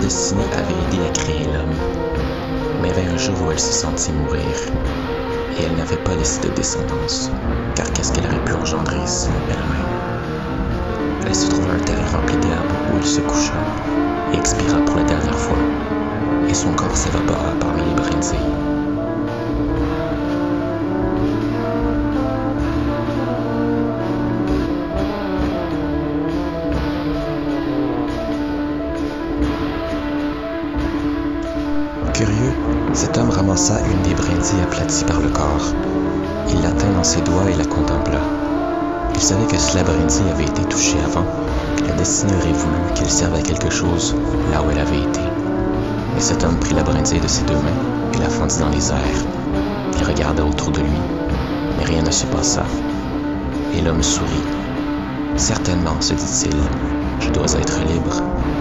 destinée avait aidé à créer l'homme. Mais il y avait un jour où elle s'est sentie mourir. Et elle n'avait pas laissé de descendance, car qu'est-ce qu'elle aurait pu engendrer sinon elle-même? Elle se trouva un terrain rempli d'herbe où elle se coucha et expira pour la dernière fois, et son corps s'évapora parmi les brindilles. Curieux, cet homme ramassa une des brindilles aplaties par le corps. Il la tint dans ses doigts et la contempla. Il savait que si la brindille avait été touchée avant, la destinée aurait voulu qu'elle serve à quelque chose là où elle avait été. Mais cet homme prit la brindille de ses deux mains et la fendit dans les airs. Il regarda autour de lui, mais rien ne se passa. Et l'homme sourit. Certainement, se dit-il, je dois être libre.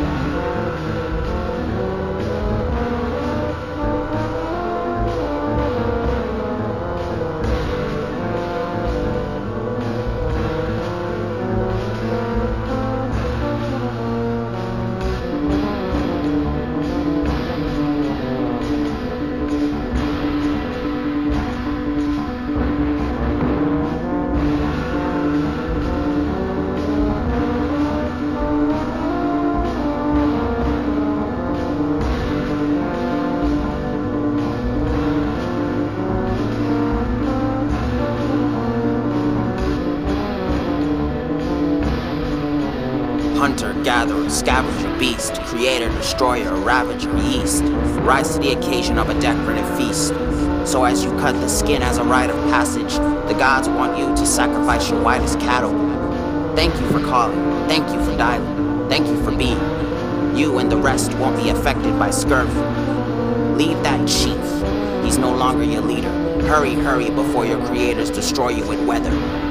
Hunter, gatherer, scavenger, beast, creator, destroyer, ravager, yeast, rise to the occasion of a decorative feast. So as you cut the skin as a rite of passage, the gods want you to sacrifice your whitest cattle. Thank you for calling, thank you for dialing, thank you for being. You and the rest won't be affected by scurvy. Leave that chief, he's no longer your leader. Hurry, hurry before your creators destroy you with weather.